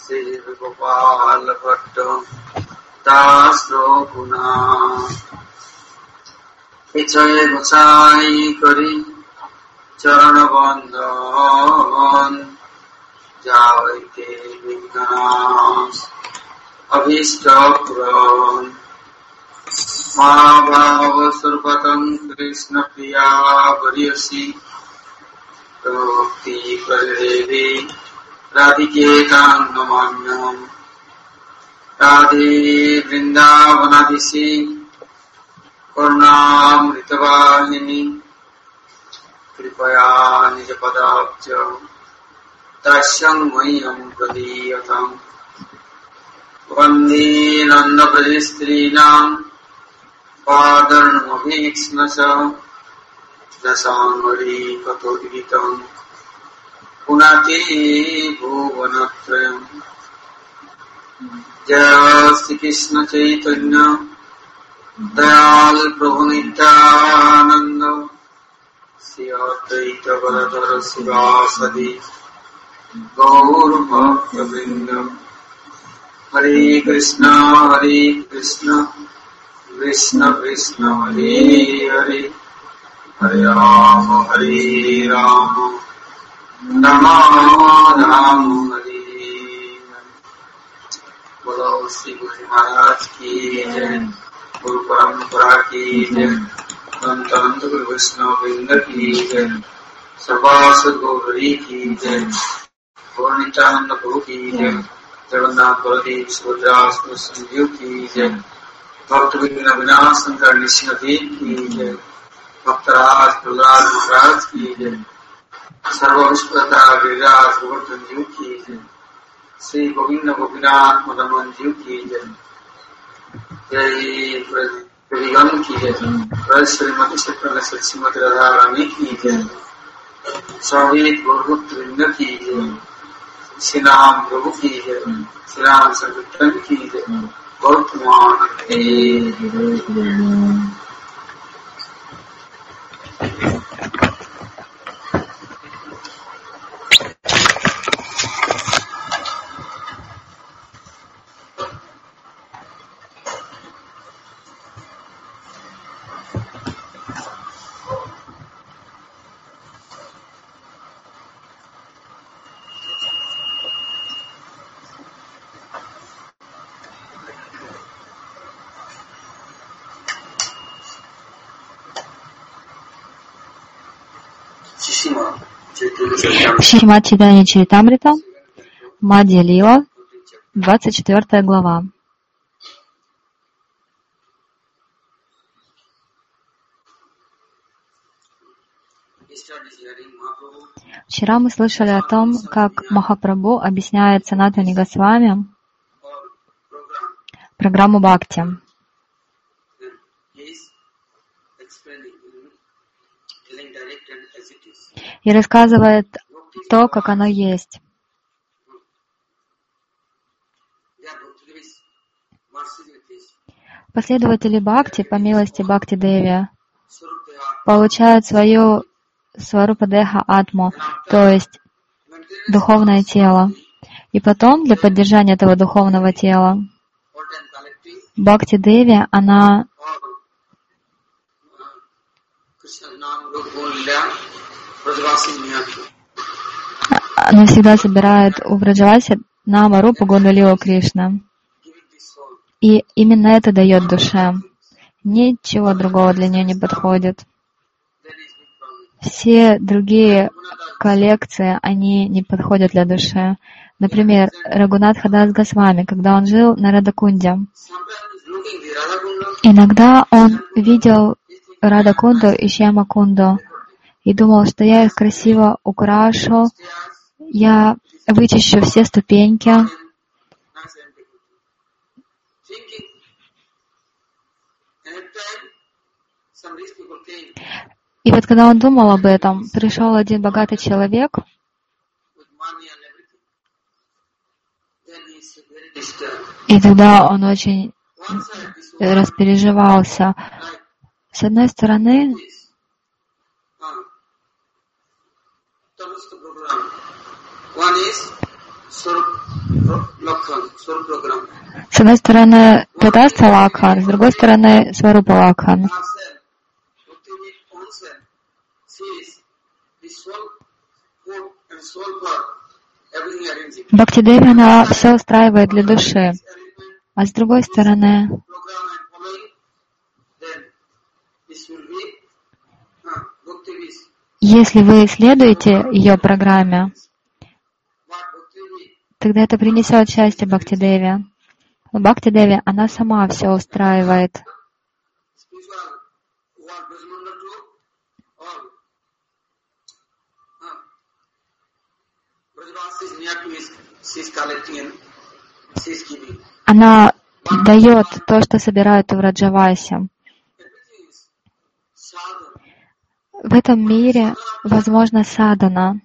Sri Gopal Bhatto Das Roguna Ichai Gosai Kari Charana Bandhan Jaite Vignas Abhishta Puran Mahabhava Surpatam Krishna Priya Variyasi Bhakti Pradevi Radhiketang Namanyam Radhe Vrindavanadisi Karunamritavahini Kripaya Nijapadabhya Tashyam Mayam Pradiyatam Vande Nanda Prajistrinam Padarnamabhiksnasa Dasangari Katoditam Punati Bhuvanatrayam Jaya Shri Krishna Chaitanya Dayal Prabhu Nityananda Sri Advaita Gadadhara Sivasadi Gaur Bhakta Vrindam Hare Krishna Krishna Krishna Hare Hare Hare Rama Rama Rama Hare बोलो श्री गुरु महाराज की जय गुरु परंपरा की जय संत अनंत गुरु वैष्णव वृंद की जय सभासद गौरी की जय गौर नित्यानंद प्रभु की जय जगन्नाथ बलदेव सुभद्रा संजीव की जय भक्त विघ्न विनाशन करने सिंहदेव की जय भक्तराज प्रहलाद महाराज की जय सर्व विश्वता गिरिराज गोवर्धन जीव की जय श्री गोविंद गोपीनाथ मदन जीव की जय जय प्रभुगण की जय श्रीमती श्रीमती राधा रानी की जय सहित गौरभक्त वृंद की जय श्री राम प्रभु की जय श्री राम संकीर्तन की जय गौतमान Шримад Чайтанья Чаритамрита, Мадья Лила, 24 глава. Вчера мы слышали о том, как Махапрабху объясняет Санатани Госвами программу Бхакти. И рассказывает то, как оно есть. Последователи Бхакти, по милости Бхакти Деви, получают свою Сварупа Деха Атму, то есть духовное тело. И потом, для поддержания этого духовного тела, Бхакти Деви, она всегда собирает у Браджаваси Нама Рупу Гуну Лилу Кришна. И именно это дает душе. Ничего другого для нее не подходит. Все другие коллекции, они не подходят для души. Например, Рагунатха Дас Госвами, когда он жил на Радакунде. Иногда он видел Радакунду и Шьямакунду и думал, что я их красиво украшу, я вычищу все ступеньки. И вот когда он думал об этом, пришел один богатый человек, и тогда он очень распереживался. С одной стороны, С одной стороны Татастха Лакхан, с другой стороны Сварупа Лакхан. Бхактидеви, она все устраивает для души. А с другой стороны, если вы следуете ее программе, тогда это принесет счастье Бхактидеви. Бхактидеви, она сама все устраивает. Она дает то, что собирают в Враджавасе. В этом мире возможна садхана.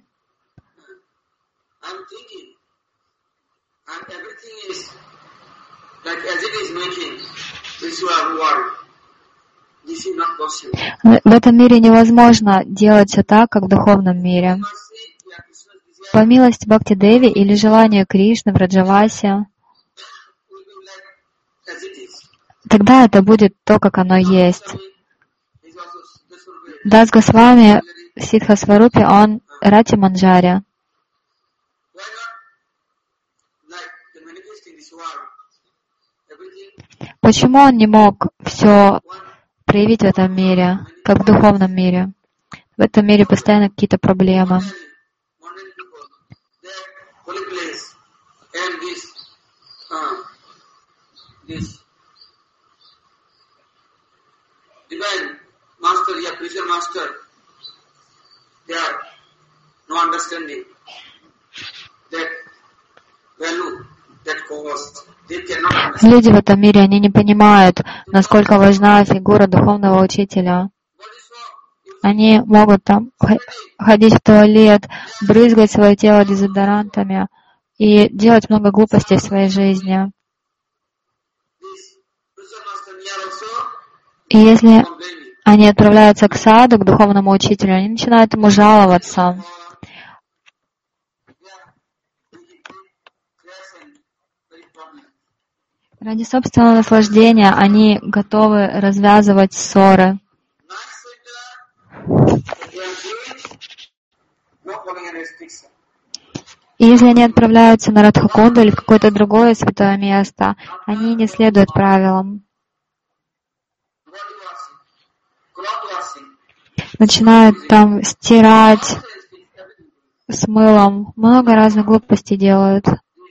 В этом мире невозможно делать все так, как в духовном мире. По милости Бхактидеви или желанию Кришны в Враджавасе, тогда это будет то, как оно есть. Дас Госвами в Сидха Сварупе, он Рати Манджари. Почему он не мог все проявить в этом мире, как в духовном мире? В этом мире постоянно какие-то проблемы. Люди в этом мире, они не понимают, насколько важна фигура духовного учителя. Они могут там ходить в туалет, брызгать свое тело дезодорантами и делать много глупостей в своей жизни. И если они отправляются к саду, к духовному учителю, они начинают ему жаловаться. Ради собственного наслаждения они готовы развязывать ссоры. И если они отправляются на Радхакунду или в какое-то другое святое место, они не следуют правилам. Начинают там стирать с мылом, много разных глупостей делают.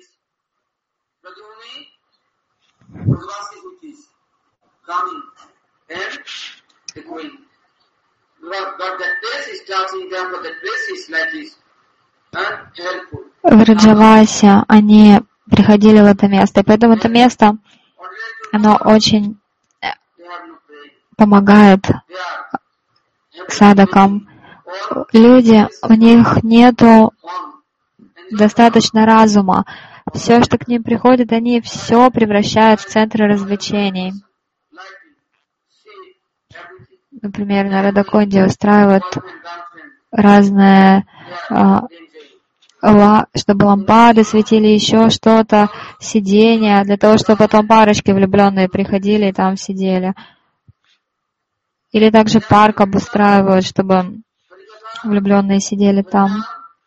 В Раджавасе они приходили в это место, и поэтому это место, оно очень помогает садхакам. Люди, у них нету достаточно разума. Все, что к ним приходит, они все превращают в центры развлечений. Например, на Радакунде устраивают разные, чтобы лампады светили, еще что-то, сидения, для того, чтобы потом парочки влюбленные приходили и там сидели. Или также парк обустраивают, чтобы влюбленные сидели там.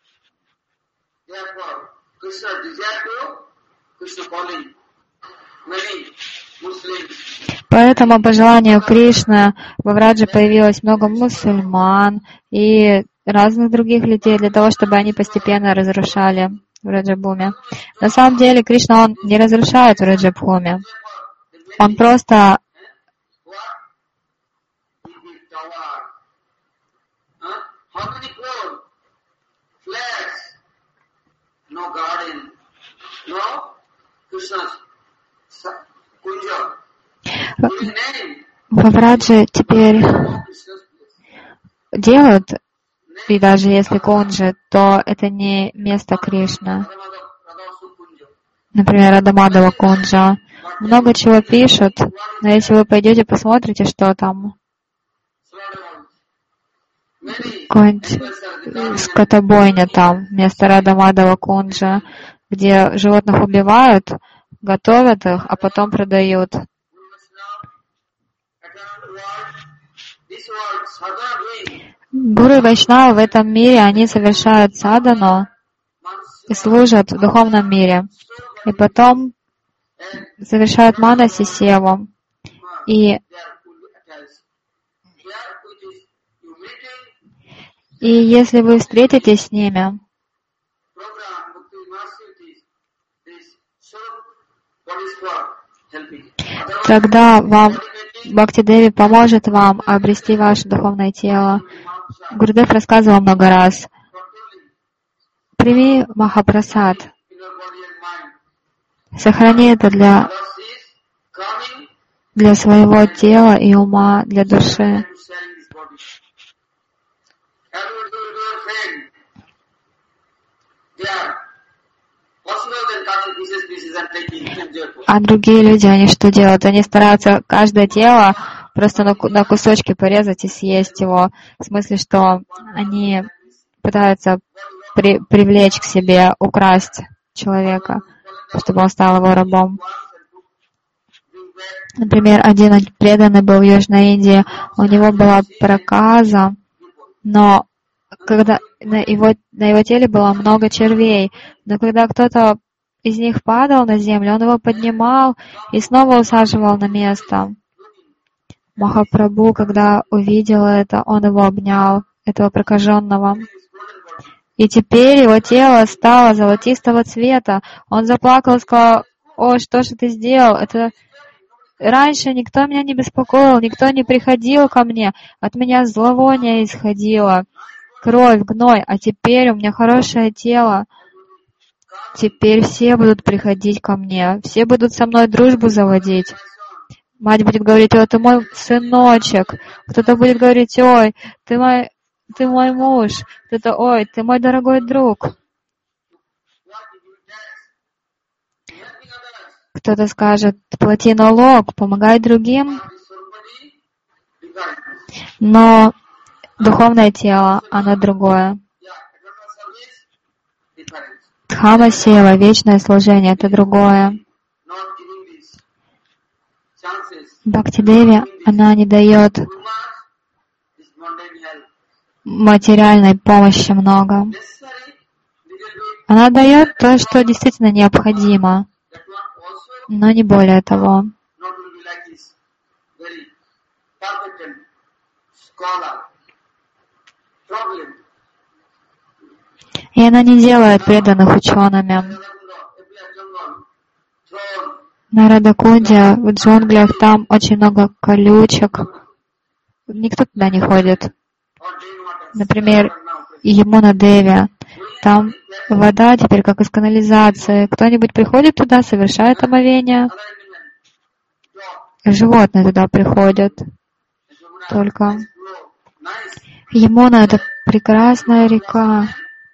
Поэтому по желанию Кришны во Врадже появилось много мусульман и разных других людей для того, чтобы они постепенно разрушали Враджабхуми. На самом деле Кришна, он не разрушает Враджабхуми. Он просто во Врадже теперь делают, и даже если кунджи, то это не место Кришны. Например, Радамадава кунджа. Много чего пишут, но если вы пойдете посмотрите, что там, какая-нибудь скотобойня там, вместо Радамадава кунджа, где животных убивают, готовят их, а потом продают. Гуру и Вайшнавы в этом мире, они совершают садану и служат в духовном мире. И потом совершают манаси севу. И если вы встретитесь с ними, тогда вам Бхакти-Деви поможет вам обрести ваше духовное тело. Гурудев рассказывал много раз. Прими Махапрасад. Сохрани это для своего тела и ума, для души. А другие люди, они что делают? Они стараются каждое тело просто на кусочки порезать и съесть его. В смысле, что они пытаются привлечь к себе, украсть человека, чтобы он стал его рабом. Например, один преданный был в Южной Индии, у него была проказа, но когда на его теле было много червей, но когда кто-то из них падал на землю, он его поднимал и снова усаживал на место. Махапрабху, когда увидел это, он его обнял, этого прокаженного. И теперь его тело стало золотистого цвета. Он заплакал и сказал: «О, что же ты сделал? Это раньше никто меня не беспокоил, никто не приходил ко мне, от меня зловоние исходило, кровь, гной, а теперь у меня хорошее тело. Теперь все будут приходить ко мне, все будут со мной дружбу заводить». Мать будет говорить: «О, ты мой сыночек». Кто-то будет говорить: «Ой, ты мой муж». Кто-то: «Ой, ты мой дорогой друг». Кто-то скажет: «Плати налог, помогай другим». Но духовное тело, оно другое. Дхамма сева, вечное служение, это другое. Бхакти-Деви, она не дает материальной помощи много. Она дает то, что действительно необходимо, но не более того. И она не делает преданных учеными. На Радакунде, в джунглях, там очень много колючек. Никто туда не ходит. Например, Ямуна-Деви. Там вода теперь как из канализации. Кто-нибудь приходит туда, совершает омовение. Животные туда приходят. Только Ямуна — это прекрасная река.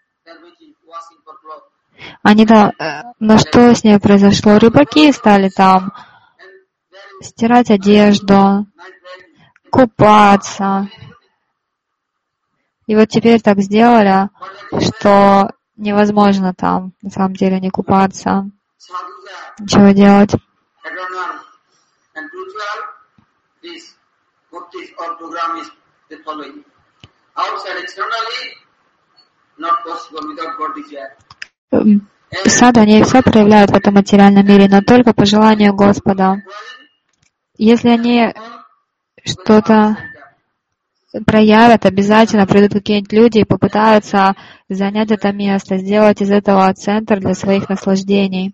Но что с ней произошло? Рыбаки стали там стирать одежду, купаться. И вот теперь так сделали, что невозможно там, на самом деле, не купаться. Ничего делать. Саду, они все проявляют в этом материальном мире, но только по желанию Господа. Если они что-то проявят, обязательно придут какие-нибудь люди и попытаются занять это место, сделать из этого центр для своих наслаждений.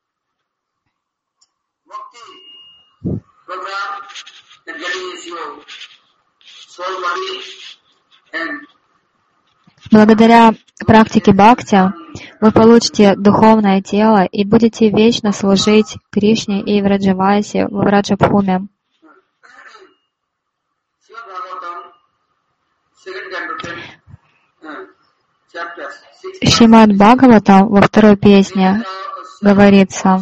Благодаря практике бхакти вы получите духовное тело и будете вечно служить Кришне и Враджавасе в Враджабхуме. Шримад Бхагаватам во второй песне говорится: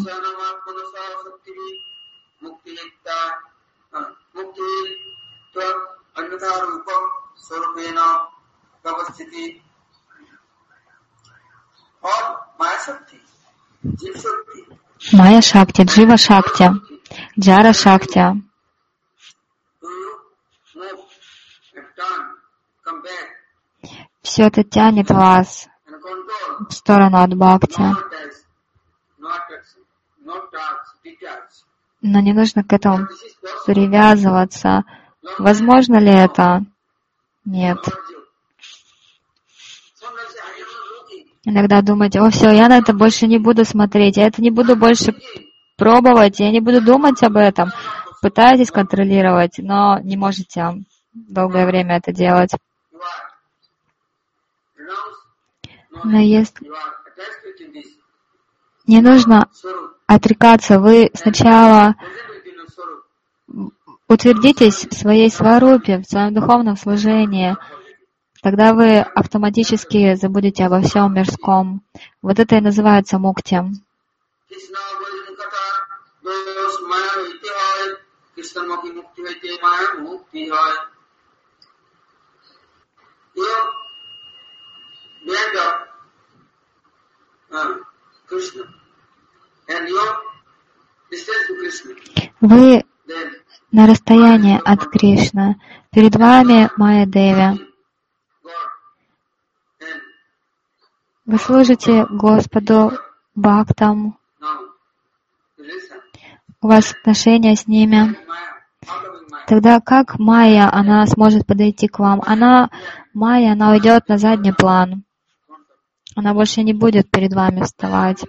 Майя Шакти, Джива Шакти, Джара Шакти. Все это тянет вас в сторону от бхакти. Но не нужно к этому привязываться. Возможно ли это? Нет. Иногда думаете, о, все, я на это больше не буду смотреть, я это не буду больше пробовать, я не буду думать об этом. Пытаетесь контролировать, но не можете долгое время это делать. Но если не нужно отрекаться, вы сначала утвердитесь в своей сварупе, в своем духовном служении. Тогда вы автоматически забудете обо всем мирском. Вот это и называется мукти. Вы на расстоянии от Кришны. Перед вами Майя Деви. Вы служите Господу, бхактам. У вас отношения с ними. Тогда как Майя, она сможет подойти к вам? Майя, она уйдет на задний план. Она больше не будет перед вами вставать.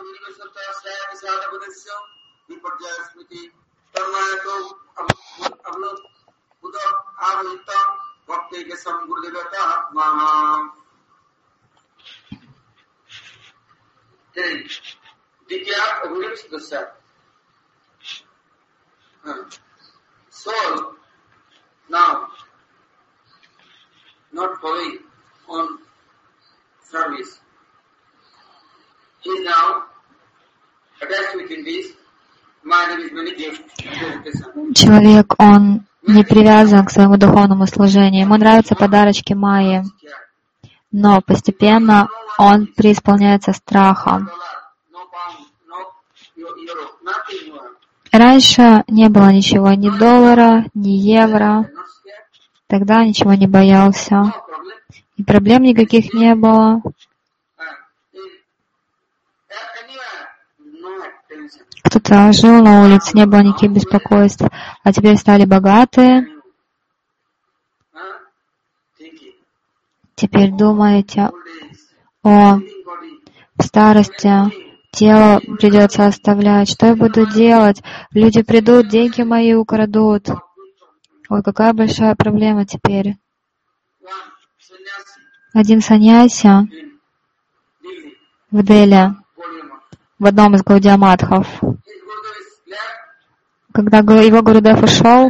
Soul now not following on service. He is now attached within this. Mind is many gifts. Человек, он не привязан к своему духовному служению. Ему нравятся подарочки Майи, но постепенно он преисполняется страхом. Раньше не было ничего, ни доллара, ни евро. Тогда ничего не боялся. И проблем никаких не было. Кто-то жил на улице, не было никаких беспокойств. А теперь стали богатые. Теперь думаете о старости. Тело придется оставлять. Что я буду делать? Люди придут, деньги мои украдут. Ой, какая большая проблема теперь. Один саньяси в Дели, в одном из гаудия-матхов, когда его Гурудев ушел,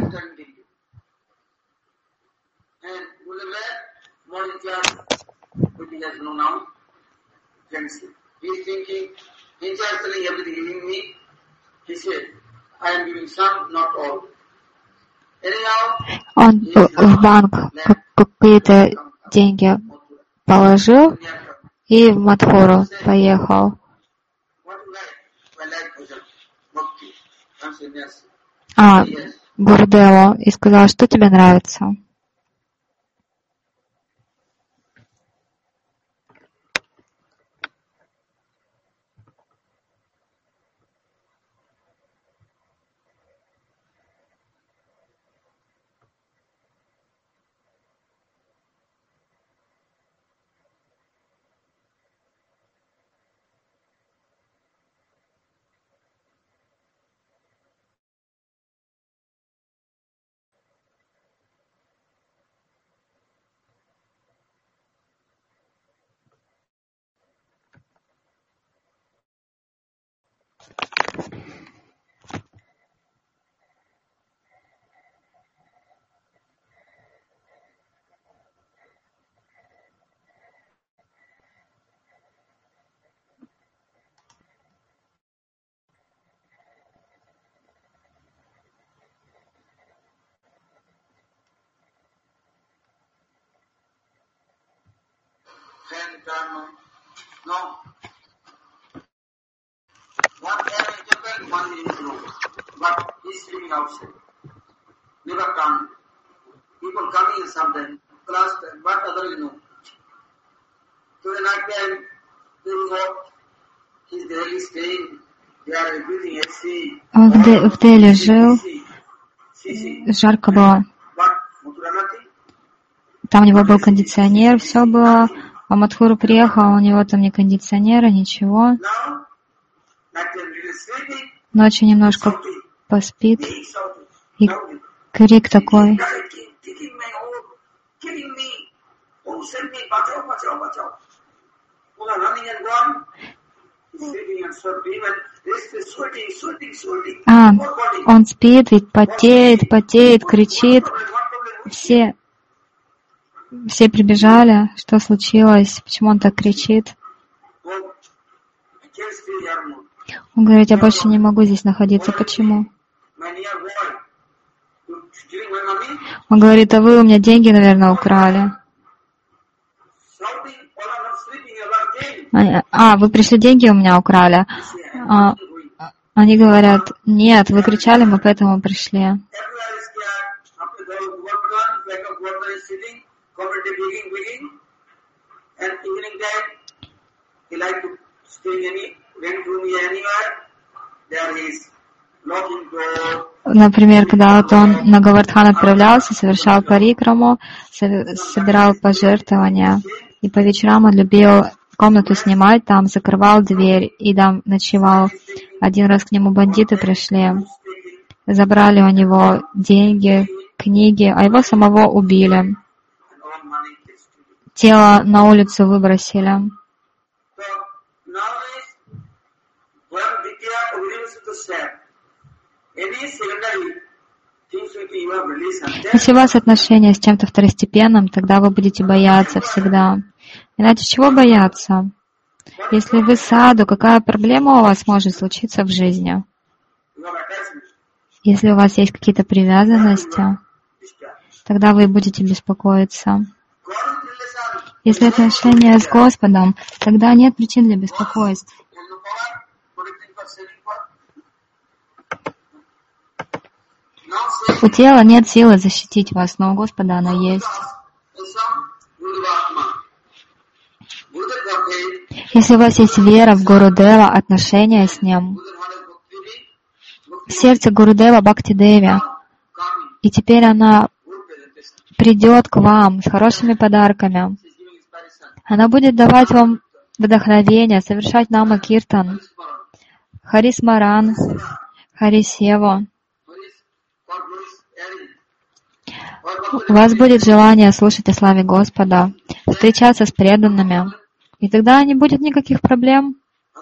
он в банк какие-то деньги положил и в Мадхуру поехал. Гурудеву и сказал, что тебе нравится. No. Он в Дели жил, жарко было. Там у него был кондиционер, все было. А Мадхуру приехал, у него там ни кондиционера, ничего. Ночью немножко поспит. И крик такой. Он спит, ведь потеет, кричит. Все прибежали. Что случилось? Почему он так кричит? Он говорит, я больше не могу здесь находиться. Почему? Он говорит, а вы у меня деньги, наверное, украли. Вы пришли, деньги у меня украли. Они говорят, нет, вы кричали, мы поэтому пришли. Например, когда вот он на Говардхан отправлялся, совершал парикраму, собирал пожертвования, и по вечерам он любил комнату снимать, там закрывал дверь и там ночевал. Один раз к нему бандиты пришли, забрали у него деньги, книги, а его самого убили. Тело на улицу выбросили. Если у вас отношения с чем-то второстепенным, тогда вы будете бояться всегда. Иначе чего бояться? Если вы саду, какая проблема у вас может случиться в жизни? Если у вас есть какие-то привязанности, тогда вы будете беспокоиться. Если отношения с Господом, тогда нет причин для беспокойств. У тела нет силы защитить вас, но у Господа она есть. Если у вас есть вера в Гурудева, отношения с Ним, сердце Гурудева Бхакти Деви, и теперь она придет к вам с хорошими подарками. Она будет давать вам вдохновение, совершать нама киртан, харисмаран, харисеву. У вас будет желание слушать о славе Господа, встречаться с преданными, и тогда не будет никаких проблем.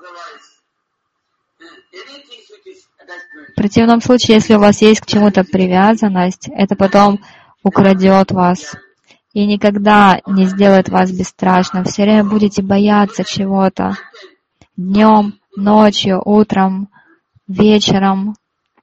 В противном случае, если у вас есть к чему-то привязанность, это потом украдет вас и никогда не сделает вас бесстрашным. Все время будете бояться чего-то. Днем, ночью, утром, вечером.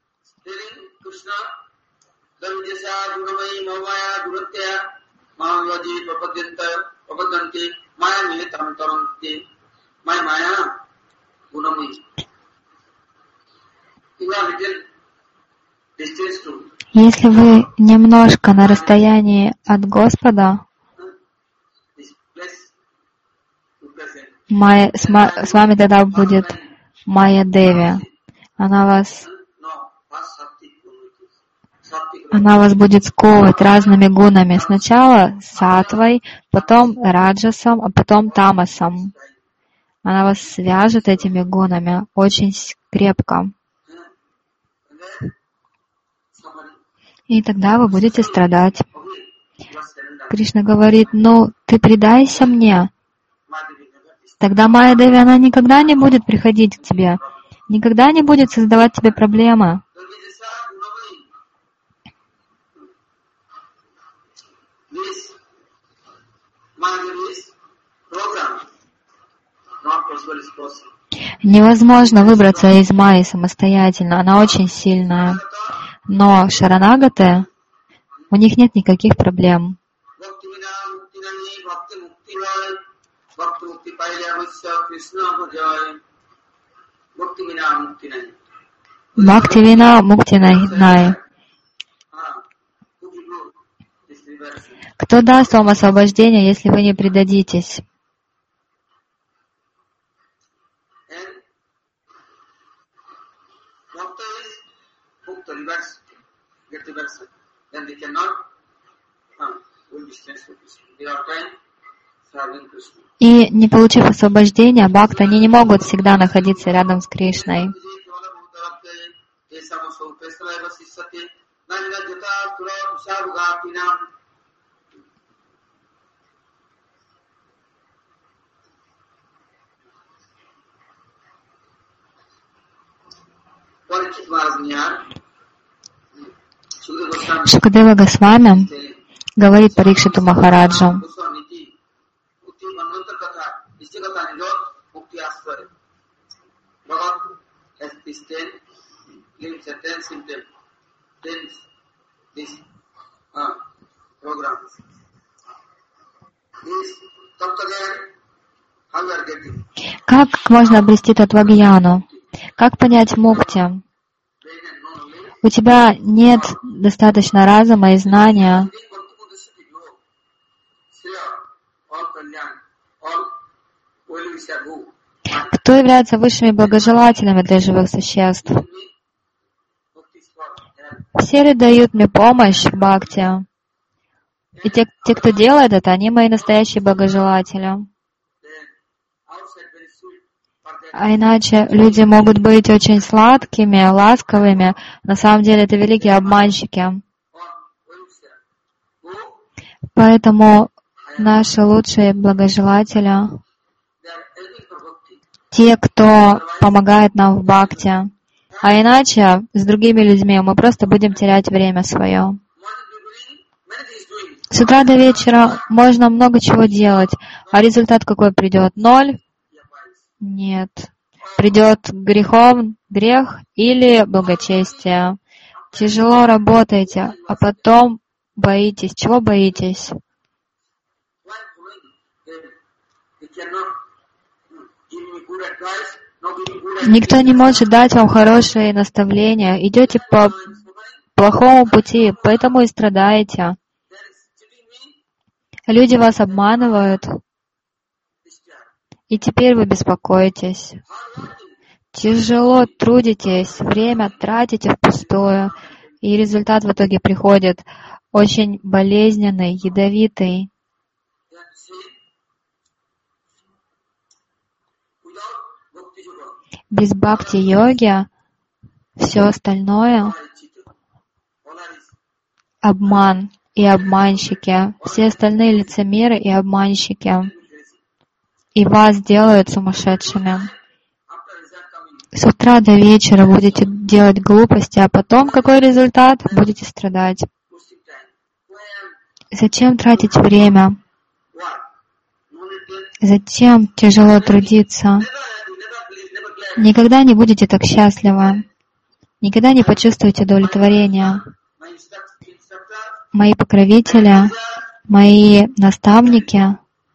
Если вы немножко на расстоянии от Господа, с вами тогда будет Майя Деви. Она вас будет сковывать разными гунами. Сначала сатвой, потом раджасом, а потом тамасом. Она вас свяжет этими гунами очень крепко. И тогда вы будете страдать. Кришна говорит, ты предайся мне. Тогда Майя Деви, она никогда не будет приходить к тебе, никогда не будет создавать тебе проблемы. Невозможно выбраться из Майи самостоятельно, она очень сильная. Но шаранагаты, у них нет никаких проблем. Бхакти вина мукти най. Кто даст вам освобождение, если вы не предадитесь? И не получив освобождения, бхакты, они не могут всегда находиться рядом с Кришной. Шукадева Госвами говорит Парикшиту Махараджу: как можно обрести татвагьяну? Как понять мукти? У тебя нет достаточно разума и знания. Кто является высшими благожелателями для живых существ? Все ли дают мне помощь в бхакти? И те, кто делает это, они мои настоящие благожелатели. А иначе люди могут быть очень сладкими, ласковыми. На самом деле это великие обманщики. Поэтому наши лучшие благожелатели — те, кто помогает нам в бхакти. А иначе с другими людьми мы просто будем терять время свое. С утра до вечера можно много чего делать, а результат какой придет? 0? Нет. Придет грех или благочестие. Тяжело работаете, а потом боитесь. Чего боитесь? Никто не может дать вам хорошие наставления. Идете по плохому пути, поэтому и страдаете. Люди вас обманывают, и теперь вы беспокоитесь. Тяжело трудитесь, время тратите впустую, и результат в итоге приходит очень болезненный, ядовитый. Без бхакти-йоги все остальное — обман и обманщики. Все остальные лицемеры и обманщики. И вас делают сумасшедшими. С утра до вечера будете делать глупости, а потом какой результат? Будете страдать. Зачем тратить время? Зачем тяжело трудиться? Никогда не будете так счастливы. Никогда не почувствуете удовлетворения. Мои покровители, мои наставники,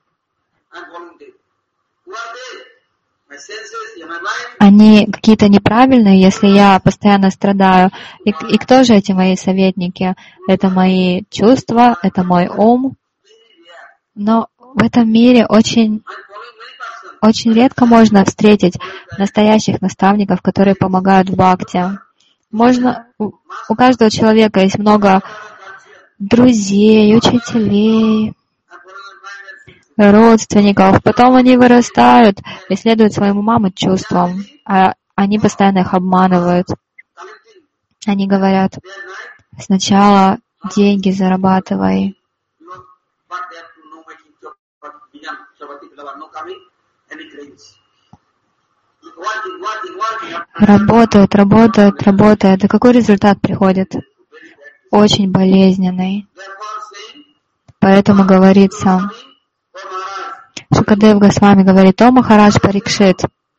они какие-то неправильные, если я постоянно страдаю. И кто же эти мои советники? Это мои чувства, это мой ум. Но в этом мире очень редко можно встретить настоящих наставников, которые помогают в бхакти. У каждого человека есть много друзей, учителей, родственников. Потом они вырастают и следуют своим умам и чувствам, а они постоянно их обманывают. Они говорят: сначала деньги зарабатывай. Работают. И какой результат приходит? Очень болезненный. Поэтому говорится, Шукадев Госвами говорит: о Махарадж Парикшит,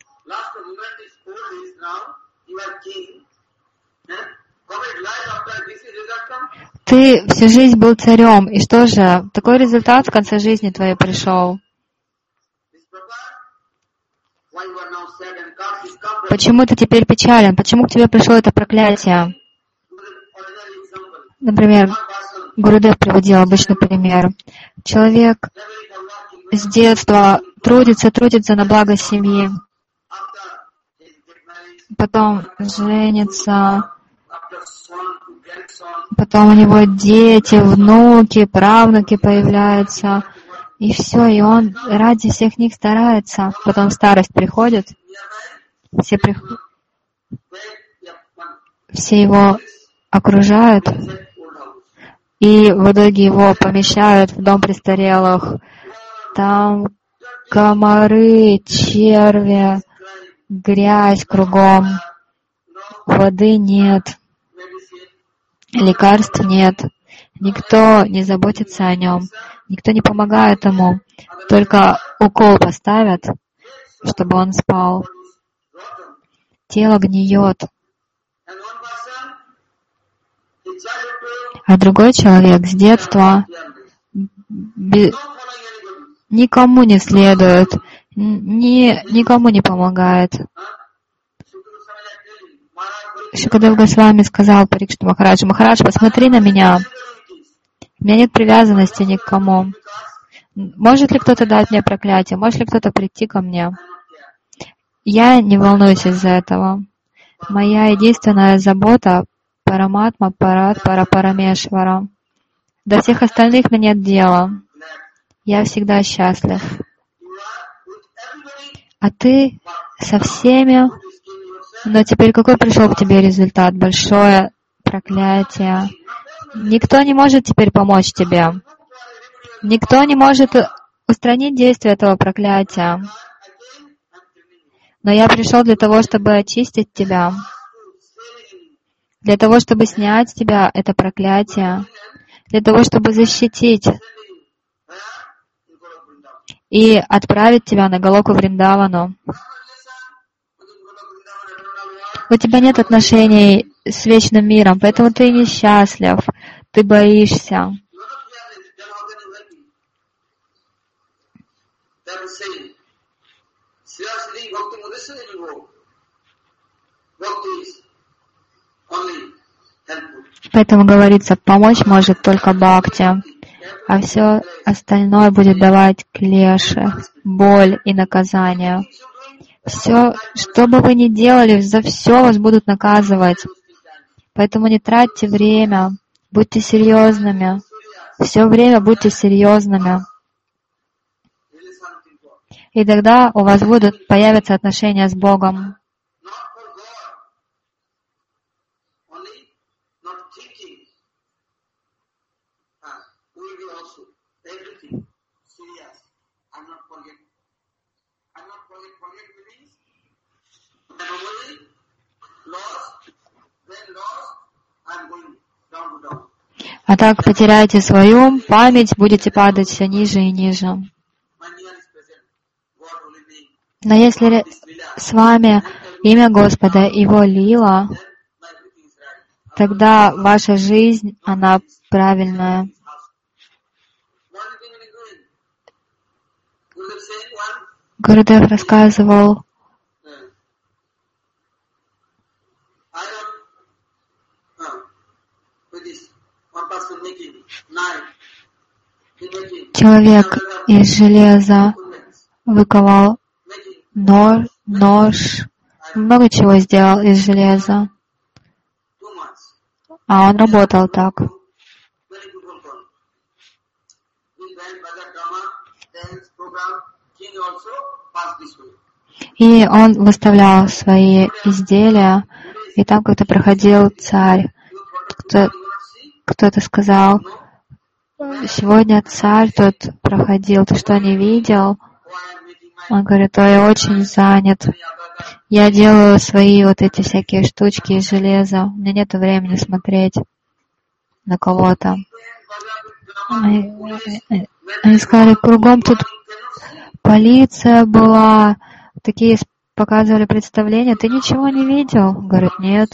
ты всю жизнь был царем, и что же, такой результат в конце жизни твоей пришел? почему ты теперь печален? Почему к тебе пришло это проклятие? Например, Гурудев приводил обычный пример. Человек с детства трудится на благо семьи, потом женится, потом у него дети, внуки, правнуки появляются, и все, и он ради всех них старается. Потом старость приходит, все его окружают, и в итоге его помещают в дом престарелых. Там комары, черви, грязь кругом, воды нет, лекарств нет, никто не заботится о нем, никто не помогает ему, только укол поставят, чтобы он спал. Тело гниет. А другой человек с детства никому не следует, никому не помогает. Шукадев Госвами сказал Парикшиту Махараджу: Махарадж, посмотри на меня. У меня нет привязанности ни к кому. Может ли кто-то дать мне проклятие? Может ли кто-то прийти ко мне? Я не волнуюсь из-за этого. Моя единственная забота — Параматма, Паратпара, Парамешвара. До всех остальных мне нет дела. Я всегда счастлив. А ты со всеми... Но теперь какой пришел к тебе результат? Большое проклятие. Никто не может теперь помочь тебе. Никто не может устранить действие этого проклятия. Но я пришел для того, чтобы очистить тебя, для того, чтобы снять с тебя это проклятие, для того, чтобы защитить и отправить тебя на Галоку Вриндавану. У тебя нет отношений с вечным миром, поэтому ты несчастлив, ты боишься. Поэтому говорится, помочь может только бхакти, а все остальное будет давать клеши, боль и наказание. Все, что бы вы ни делали, за все вас будут наказывать. Поэтому не тратьте время, будьте серьезными. Все время будьте серьезными. И тогда у вас появятся отношения с Богом. А так потеряете свою память, будете падать все ниже и ниже. Но если с вами имя Господа, Его лила, тогда ваша жизнь, она правильная. Гурудев рассказывал, человек из железа выковал нож, много чего сделал из железа. А он работал так. И он выставлял свои изделия, и там как-то проходил царь. Кто-то сказал: сегодня царь тут проходил, ты что, не видел? Он говорит: ой, я очень занят. Я делаю свои вот эти всякие штучки из железа. У меня нет времени смотреть на кого-то. Они сказали: кругом тут полиция была, такие показывали представления. Ты ничего не видел? Говорит: нет.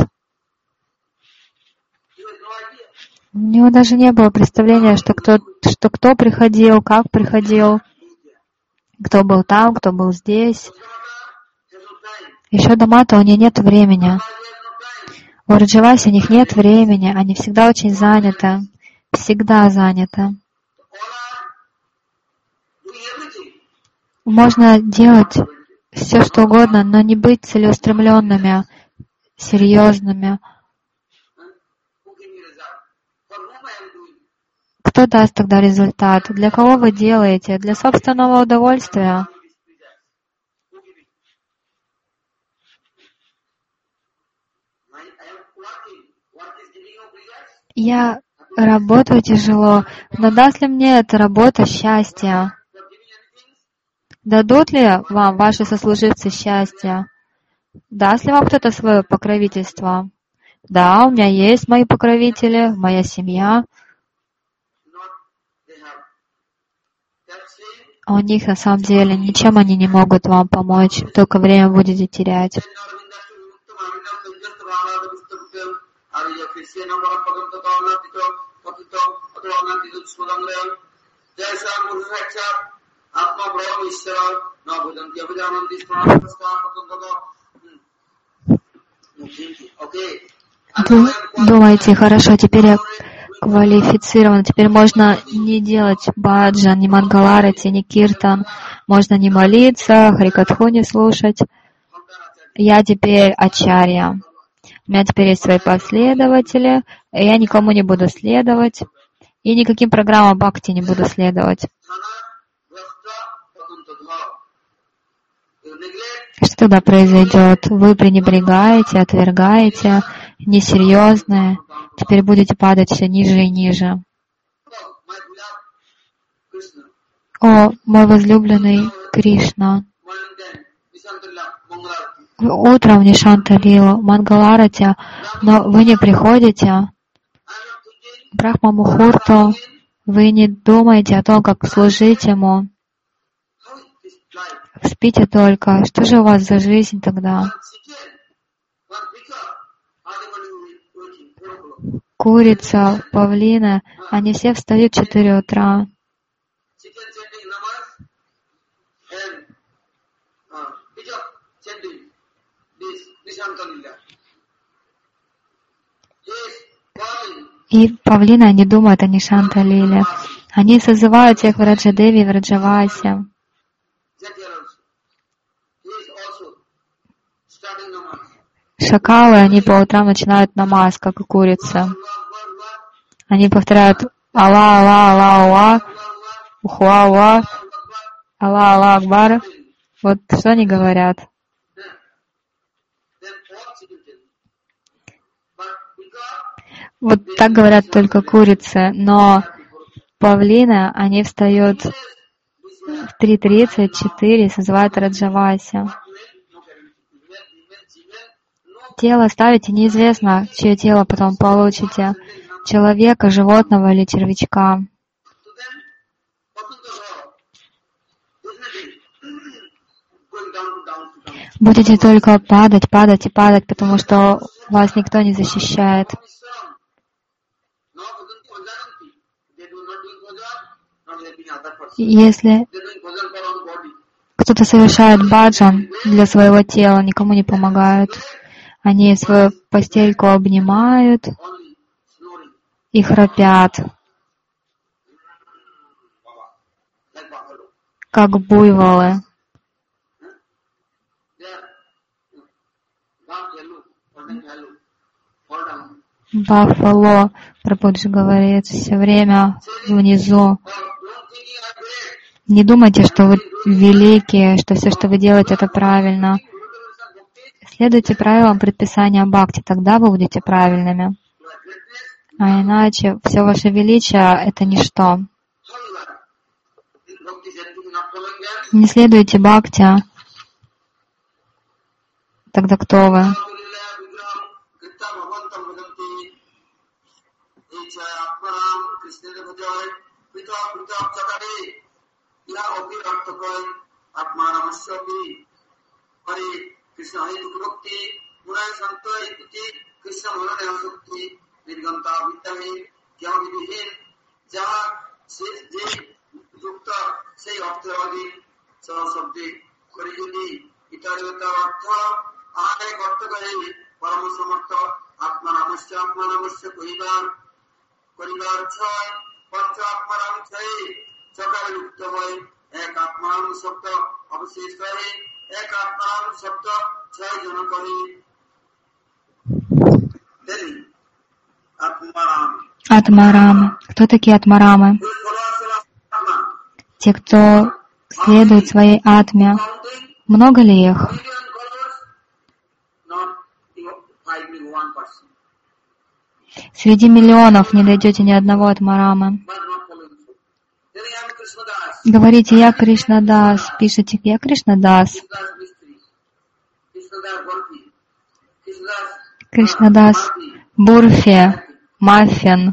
У него даже не было представления, что кто приходил, как приходил, кто был там, кто был здесь. Еще до мата у нее нет времени. У Раджаваси у них нет времени, они всегда очень заняты. Всегда заняты. Можно делать все, что угодно, но не быть целеустремленными, серьезными. Кто даст тогда результат? Для кого вы делаете? Для собственного удовольствия. Я работаю тяжело, но даст ли мне эта работа счастье? Дадут ли вам ваши сослуживцы счастье? Даст ли вам кто-то свое покровительство? Да, у меня есть мои покровители, моя семья. А у них на самом деле ничем они не могут вам помочь, только время будете терять. Вы думаете, хорошо, теперь я квалифицирован, теперь можно не делать баджан, ни мангаларати, ни киртан, можно не молиться, харикатху не слушать. Я теперь ачарья. У меня теперь есть свои последователи, и я никому не буду следовать, и никаким программам бхакти не буду следовать. Что тогда произойдет? Вы пренебрегаете, отвергаете, несерьезные, теперь будете падать все ниже и ниже. О, мой возлюбленный Кришна! Утром Нишанта Лилу, Мангаларати, но вы не приходите. Брахма Мухурту, вы не думаете о том, как служить Ему. Спите только. Что же у вас за жизнь тогда? Курица, павлины, они все встают в 4 утра. И павлины, они думают о Нишанта Лиле. Они созывают всех в Раджадеви и в Раджавасе. Шакалы, они по утрам начинают намаз, как и курица. Они повторяют Алла, Алла, Алла, Алла, Ухуа, Уа, Алла, Алла, Акбар. Вот что они говорят. Вот так говорят только курицы, но павлины, они встают в 3:30, 4, созывают Раджаваси. Тело ставите, неизвестно, чье тело потом получите. Человека, животного или червячка. Будете только падать, падать и падать, потому что вас никто не защищает. Если кто-то совершает баджан для своего тела, никому не помогают. Они свою постельку обнимают и храпят, как буйволы. Баффало, Прабхуджи говорит, все время внизу. Не думайте, что вы великие, что все, что вы делаете, это правильно. Следуйте правилам предписания бхакти, тогда вы будете правильными. А иначе все ваше величие — это ничто. Не следуйте бхакти, тогда кто вы? Krishna Hari Bhakti, Munai Santa Iti, Krishna Manana Sukti, Nirganta Vitami, Kyam Vihin, Jaha, Sej, Yukta, Say Afteradi, Sarasabdi, Korijudi, Itarivata Vatha, Атмарамы. Кто такие атмарамы? Те, кто следует своей атме. Много ли их? Среди миллионов не найдете ни одного атмарамы. Говорите, я Кришнадас. Пишите, я Кришнадас. Кришнадас Бурфи, Маффин.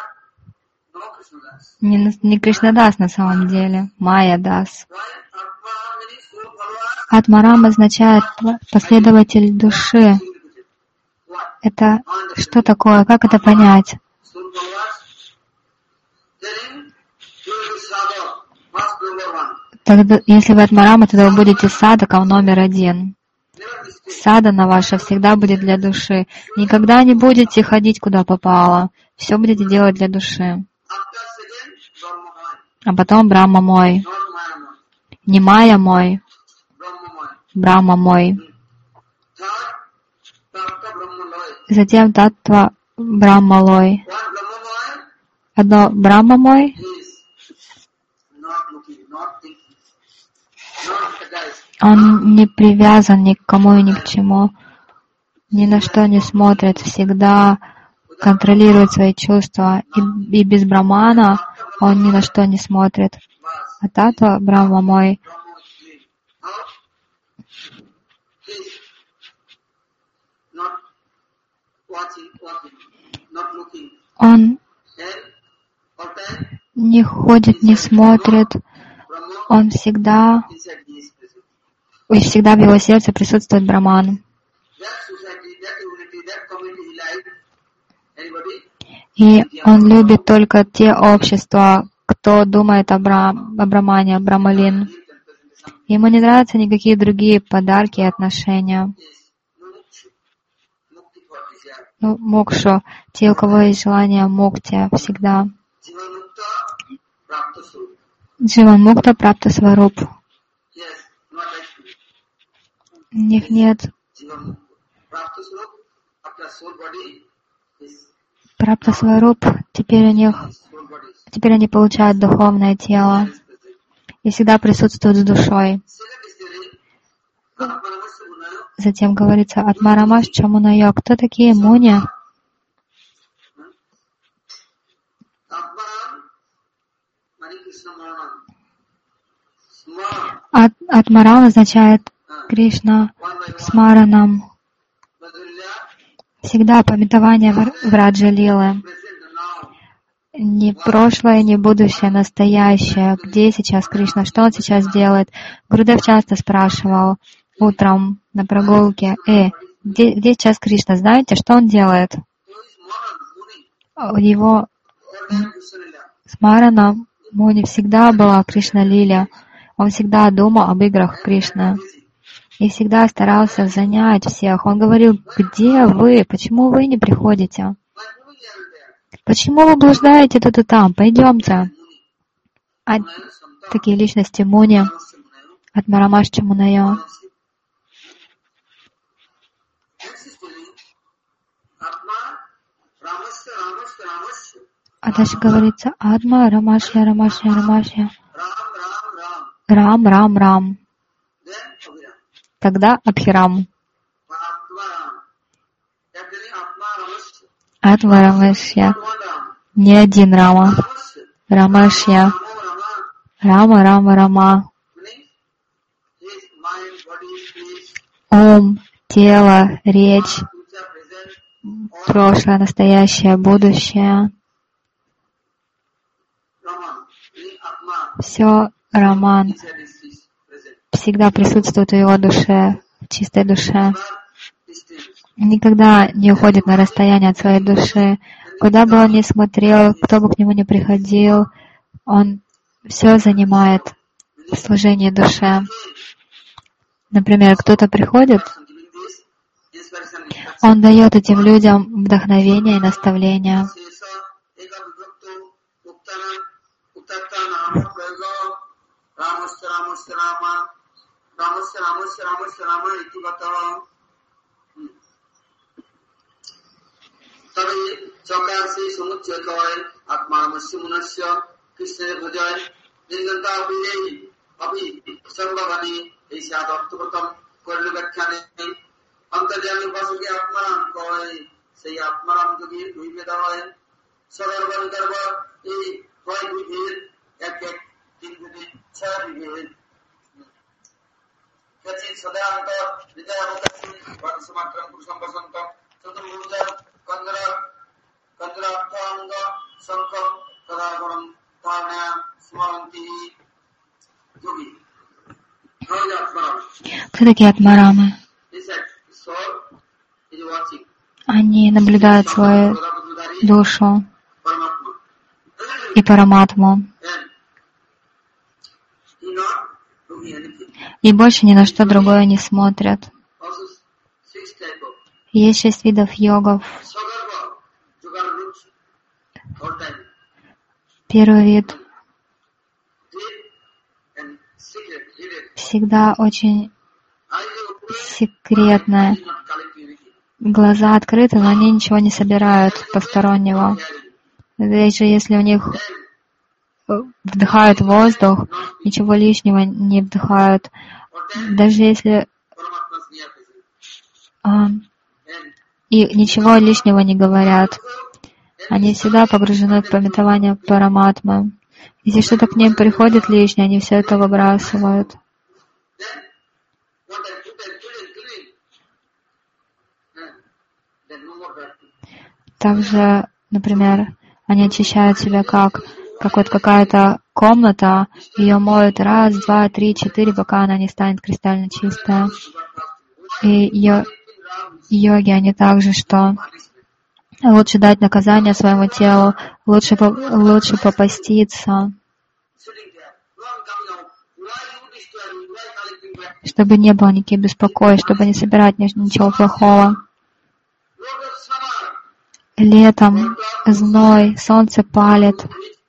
Не Кришнадас на самом деле, Майя Дас. Атмарам означает последователь души. Это что такое? Как это понять? Тогда, если вы атмарама, тогда вы будете садаком номер 1. Садана ваша всегда будет для души. Никогда не будете ходить куда попало. Все будете делать для души. А потом Брахма мой. Не Майя мой. Брахма мой. Затем Таттва Брахмалой. Одно Брахма мой. Он не привязан ни к кому и ни к чему. Ни на что не смотрит. Всегда контролирует свои чувства. И без Брахмана он ни на что не смотрит. А Таттва Брахма мой. Он не ходит, не смотрит. Он всегда, и всегда в его сердце присутствует Брахман. И он любит только те общества, кто думает о Брахмане, о Брахмалин. Ему не нравятся никакие другие подарки и отношения. Мокшу, те, у кого есть желание мукти, всегда. Дживан мукта прапта сваруб. У них нет прапта сваруб, теперь они получают духовное тело и всегда присутствуют с душой. Затем говорится Атмарамаш Чамунайо. Кто такие муни? Атмарам означает Кришна смаранам. Всегда памятование в Раджа-лилы. Не прошлое, не будущее, настоящее. Где сейчас Кришна? Что он сейчас делает? Гурудев часто спрашивал утром на прогулке: где сейчас Кришна? Знаете, что он делает? Его смарана муни всегда была Кришна-лиля. Он всегда думал об играх Кришны и всегда старался занять всех. Он говорил: где вы? Почему вы не приходите? Почему вы блуждаете тут и там? Пойдемте. А такие личности муни от Марамаш Чамунайо. А дальше говорится Адма, Рамашья, Рамашья, Рамашья. Рам, Рам, Рам. Тогда Абхирам. Атма Рамашья. Не один Рама. Рамашья. Рама, Рама, Рама. Ум, тело, речь, прошлое, настоящее, будущее. Все Раман всегда присутствует в его душе, в чистой душе. Никогда не уходит на расстояние от своей души. Куда бы он ни смотрел, кто бы к нему ни приходил, он все занимает в служении душе. Например, кто-то приходит Он дает этим людям вдохновение и наставление. Кто такие атмарамы? Они наблюдают свою душу и параматму. И больше ни на что другое не смотрят. Есть 6 видов йогов. Первый вид всегда очень секретное. Глаза открыты, но они ничего не собирают постороннего. Даже если у них вдыхают воздух, ничего лишнего не вдыхают. Даже если и ничего лишнего не говорят. Они всегда погружены в памятование Параматмы. Если что-то к ним приходит лишнее, они все это выбрасывают. Также, например, они очищают себя как вот какая-то комната, ее моют 1, 2, 3, 4, пока она не станет кристально чистая. И йоги, они также, что лучше дать наказание своему телу, лучше попаститься, чтобы не было никаких беспокойств, чтобы не собирать ничего плохого. Летом зной, солнце палит.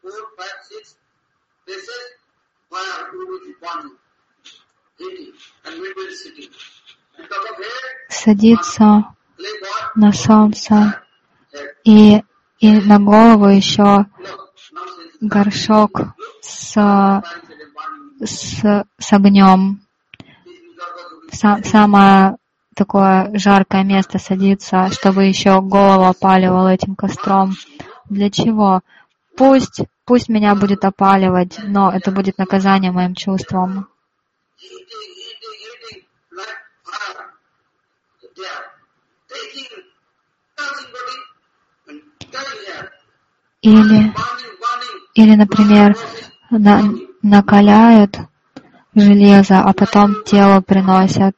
Садится на солнце и на голову еще горшок с огнем. Самое такое жаркое место садится, чтобы еще голову опаливало этим костром. Для чего? Пусть меня будет опаливать, но это будет наказание моим чувствам. Или, например, накаляют железо, а потом тело приносят.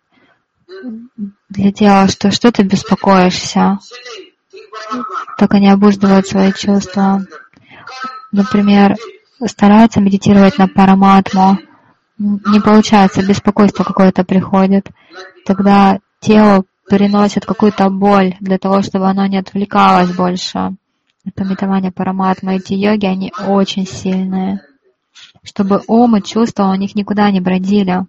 Для тела, что ты беспокоишься, так они обуздывают свои чувства. Например, стараются медитировать на Параматму, не получается, беспокойство какое-то приходит. Тогда тело приносит какую-то боль для того, чтобы оно не отвлекалось больше. Памятование Параматмы, эти йоги, они очень сильные, чтобы ум и чувства у них никуда не бродили.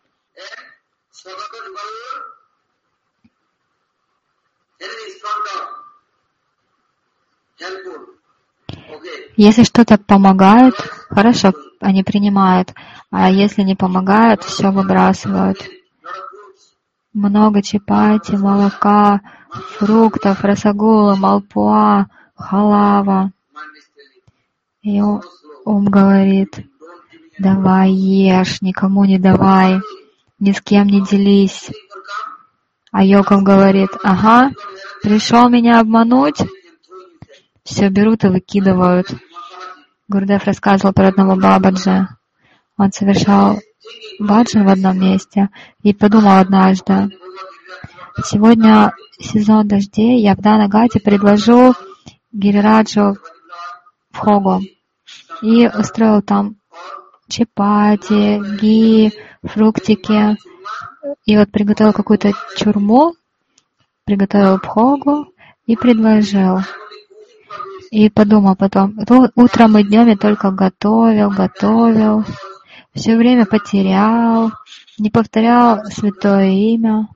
Если что-то помогает, хорошо, они принимают, а если не помогает, все выбрасывают. Много чапати, молока, фруктов, расагулы, малпуа, халава. И ум говорит: давай ешь, никому не давай, ни с кем не делись. А йогов говорит: ага, пришел меня обмануть, все берут и выкидывают. Гурудев рассказывал про одного Бабаджи. Он совершал баджан в одном месте и подумал однажды: сегодня сезон дождей, я в Данагате предложу Гирираджу бхогу. И устроил там чапати, ги, фруктики. И вот приготовил какую-то чурму приготовил бхогу и предложил. И подумал потом, утром и днем я только готовил, все время потерял, не повторял святое имя.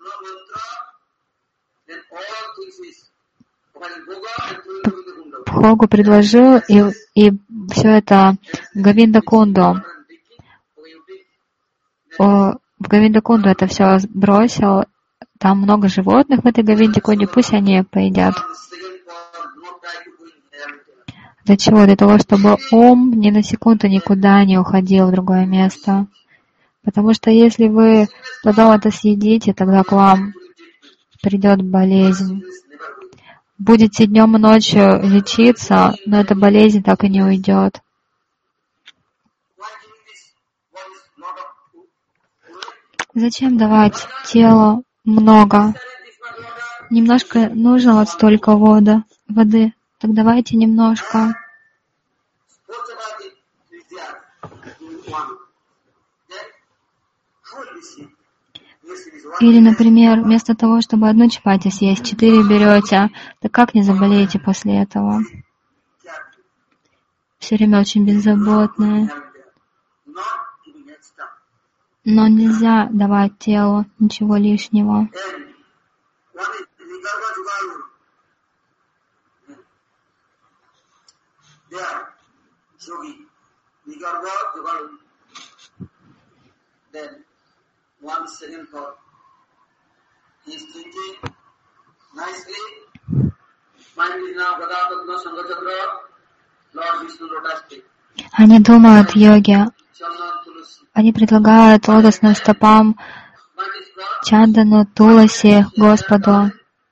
Бхогу предложил, и все это в Говиндакунду. В Говиндакунду это все бросил. Там много животных в этой Говиндакунде, пусть они поедят. Для чего? Для того, чтобы ум ни на секунду никуда не уходил в другое место. Потому что если вы потом это съедите, тогда к вам придет болезнь. Будете днем и ночью лечиться, но эта болезнь так и не уйдет. Зачем давать телу много? Немножко нужно вот столько воды. Так давайте немножко. Или, например, вместо того, чтобы одну чапати съесть, 4 берете, так как не заболеете после этого? Все время очень беззаботные. Но нельзя давать телу ничего лишнего. Они думают йоги. Они предлагают лотосным стопам Чандану, Туласи, Господу.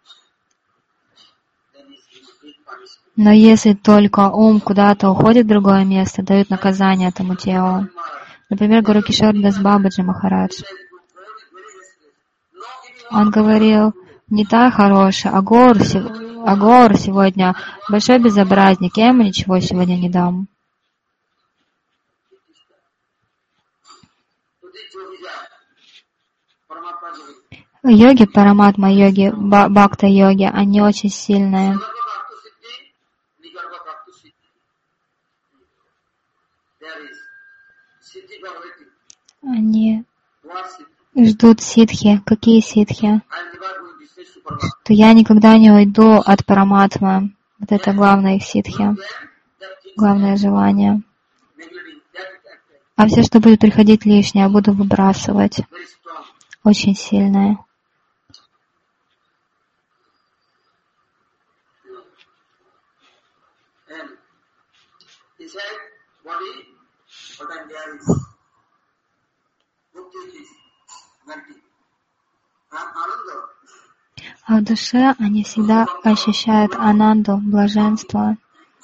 Но если только ум куда-то уходит в другое место, дают наказание этому телу. Например, Гуру Кишор Дас Бабаджи Махарадж. Он говорил, Нитай хороший, Агор сегодня большой безобразник, я ему ничего сегодня не дам. Йоги, параматма йоги, бхакта йоги, они очень сильные. Они ждут ситхи. Какие ситхи? То я никогда не уйду от параматмы. Вот это главное их ситхи. Главное желание. А все, что будет приходить лишнее, я буду выбрасывать. Очень сильное. А в душе они всегда ощущают ананду, блаженство.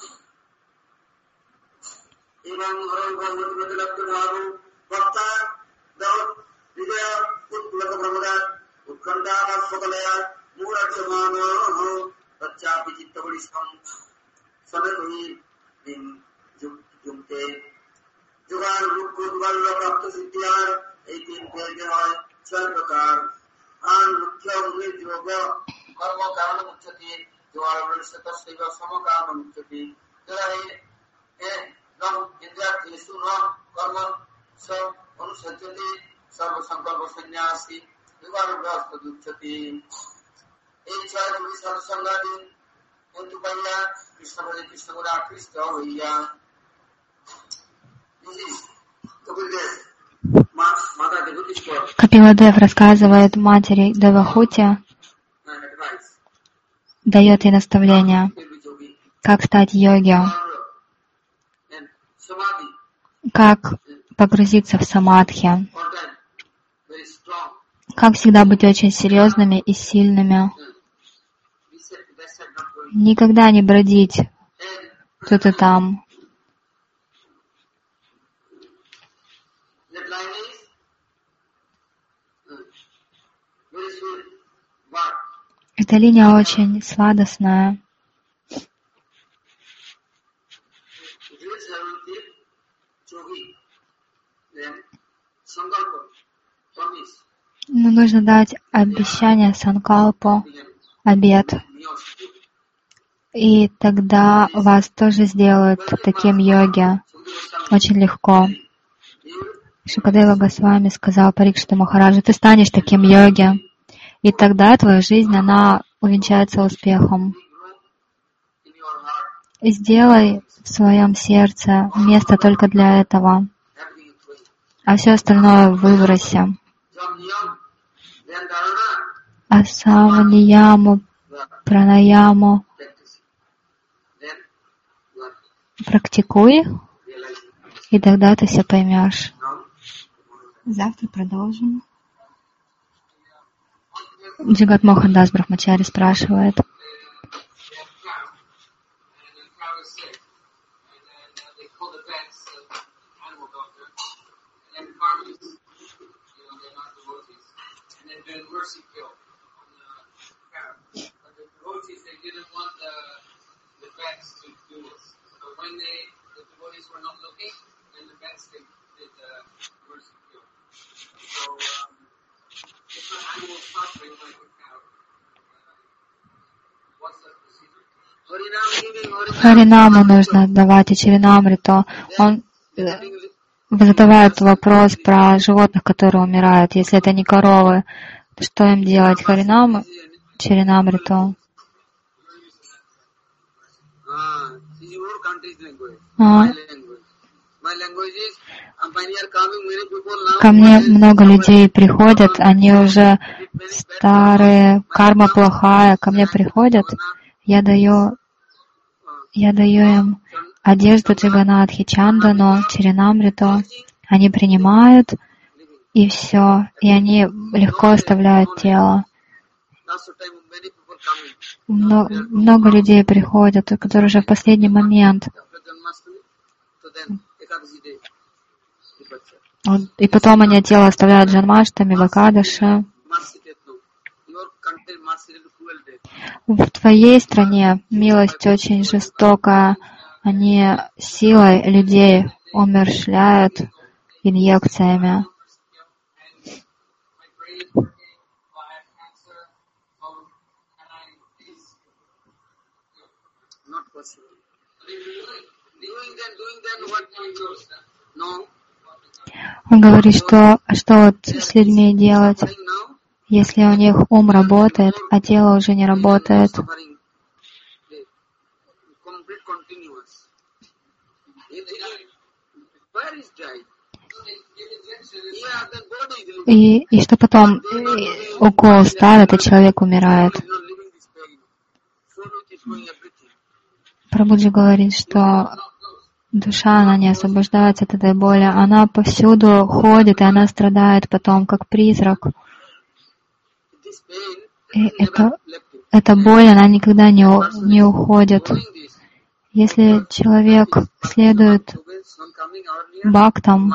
Капиладев рассказывает матери Девахути, дает ей наставление, как стать йоги, как погрузиться в самадхи, как всегда быть очень серьезными и сильными, никогда не бродить тут и там. Эта линия очень сладостная. Но нужно дать обещание санкалпу, обет. И тогда вас тоже сделают таким йоги. Очень легко. Шукадева Госвами сказал Парикшиту Махараджу: ты станешь таким йоги, и тогда твоя жизнь, она увенчается успехом. И сделай в своем сердце место только для этого, а все остальное выброси. Асава, нияму, пранаяму практикуй, и тогда ты все поймешь. Завтра продолжим. Джигат Мохан Дас Брахмачари спрашивает. Харинаму нужно отдавать, и Чаринамриту. Он задавает вопрос про животных, которые умирают. Если это не коровы, то что им делать? Харинаму, Чаринамриту? Ко мне много людей приходят, они уже старые, карма плохая, ко мне приходят, я даю им одежду Джаганатхи, Чандану, Чаринамриту, они принимают, и все, и они легко оставляют тело. Много людей приходят, которые уже в последний момент. И потом они тело оставляют Джанмаштами, в Экадаши. В твоей стране милость очень жестокая. Они силой людей умерщвляют инъекциями. Он говорит, что вот с людьми делать, если у них ум работает, а тело уже не работает. И что потом укол ставят, и человек умирает. Прабхуджи говорит, что душа, она не освобождается от этой боли, она повсюду ходит, и она страдает потом, как призрак. И эта боль, она никогда не уходит. Если человек следует бхактам,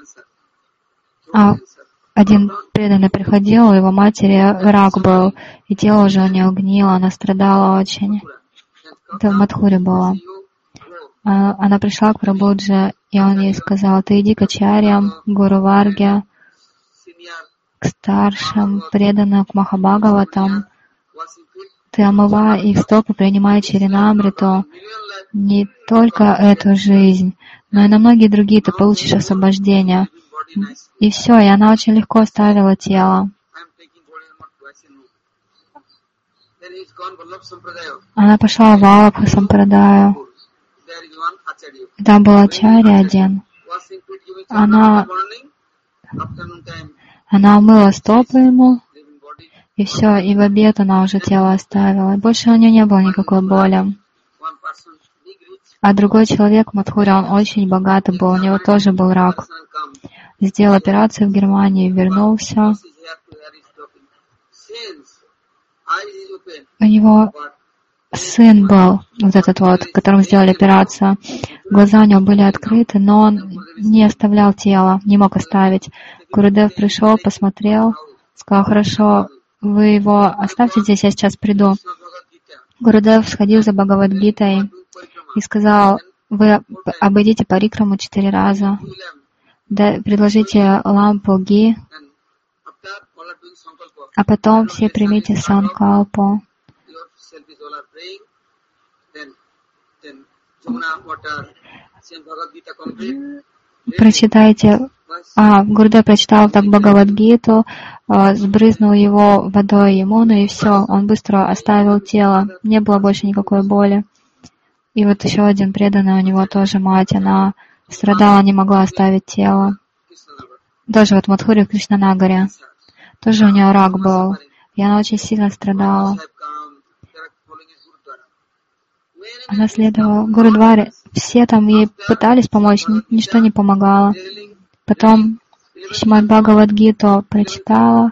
а один преданный приходил, у его матери рак был, и тело уже у нее гнило, она страдала очень. Это в Мадхуре было. Она пришла к Прабхудже, и он ей сказал: ты иди к ачарьям, Гуру Варге, к старшим, преданным, к Махабхагаватам. Ты омывай их стопы, принимай Чаринамриту. Не только эту жизнь, но и на многие другие ты получишь освобождение. И все, и она очень легко оставила тело. Она пошла в Валабха Сампрадаю. Там был ачарья один. Она омыла стопы ему, и все, и в обед она уже тело оставила. И больше у нее не было никакой боли. А другой человек в Мадхуре, он очень богатый был, у него тоже был рак. Сделал операцию в Германии, вернулся. У него сын был, вот этот вот, которому сделали операцию. Глаза у него были открыты, но он не оставлял тело, не мог оставить. Гурудев пришел, посмотрел, сказал: хорошо, вы его оставьте здесь, я сейчас приду. Гурудев сходил за Бхагавад-гитой и сказал: вы обойдите парикраму 4 раза, предложите лампу ги, а потом все примите санкалпу. Прочитайте. Гурудев прочитал так Бхагавад-гиту, сбрызнул его водой Ямуну, и все, он быстро оставил тело, не было больше никакой боли. И вот еще один преданный, у него тоже мать, она страдала, не могла оставить тело. Тоже вот Мадхури в Кришнанагаре, тоже у нее рак был, и она очень сильно страдала. Она следовала Гурудваре, все там ей пытались помочь, ничто не помогало. Потом Шримад Бхагавад-гиту прочитала,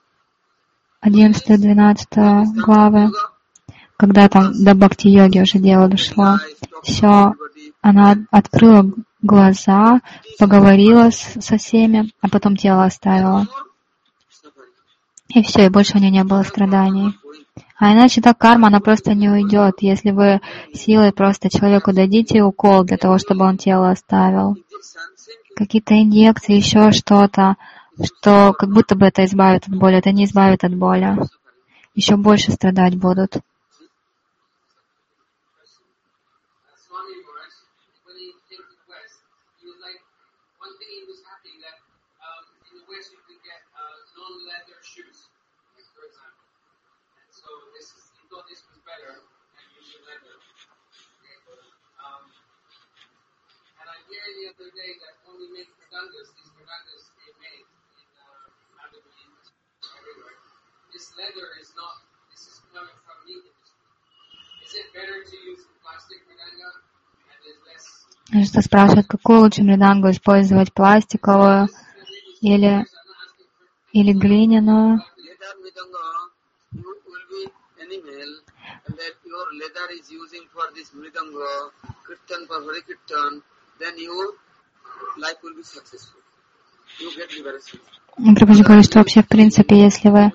11-12 главы, когда там до бхакти-йоги уже дело дошло. Все, она открыла глаза, поговорила со всеми, а потом тело оставила. И все, и больше у нее не было страданий. А иначе так карма, она просто не уйдет. Если вы силой просто человеку дадите укол для того, чтобы он тело оставил, какие-то инъекции, еще что-то, что как будто бы это избавит от боли, это не избавит от боли. Еще больше страдать будут. Что спрашивают, какую лучше мридангу использовать, пластиковую или глиняную? Прабхуджи говорит, что вообще в принципе, если вы...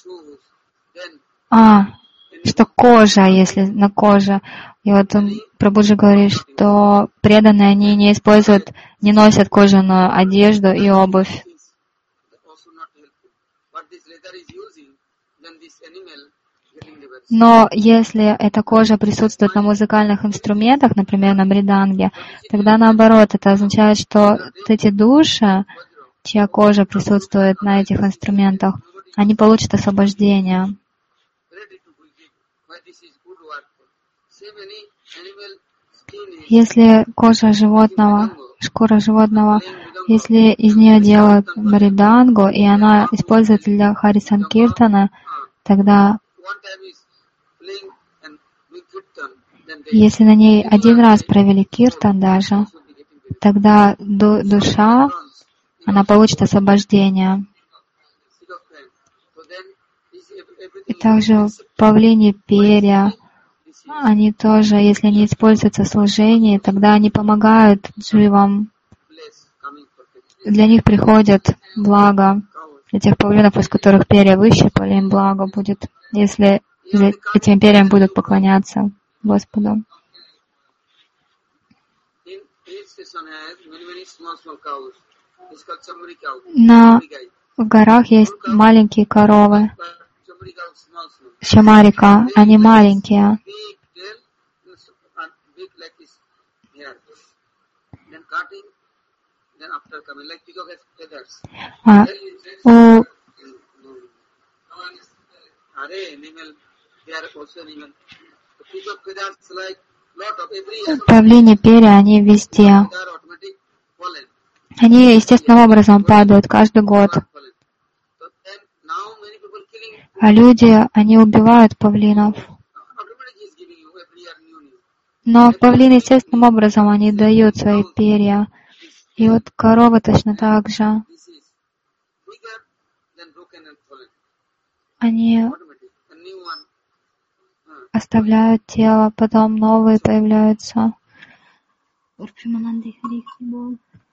что кожа, если на коже. И вот Прабхуджи говорит, что преданные, они не используют, не носят кожаную одежду и обувь. Но если эта кожа присутствует на музыкальных инструментах, например, на мриданге, тогда наоборот, это означает, что эти души, чья кожа присутствует на этих инструментах, они получат освобождение. Если кожа животного, шкура животного, если из нее делают мридангу, и она используется для Хари Санкиртана, тогда, если на ней один раз провели киртан даже, тогда душа, она получит освобождение. И также павлиньи перья, они тоже, если они используются в служении, тогда они помогают дживам. Для них приходит благо. Для тех павлинов, из которых перья выщипали, им благо будет, если этим перьям будут поклоняться Господу. В горах есть маленькие коровы. Шамарика, они маленькие. Павлиньи перья, они везде. Они естественным образом падают каждый год. А люди, они убивают павлинов. Но павлины естественным образом, они дают свои перья. И вот коровы точно так же. Они оставляют тело, потом новые появляются.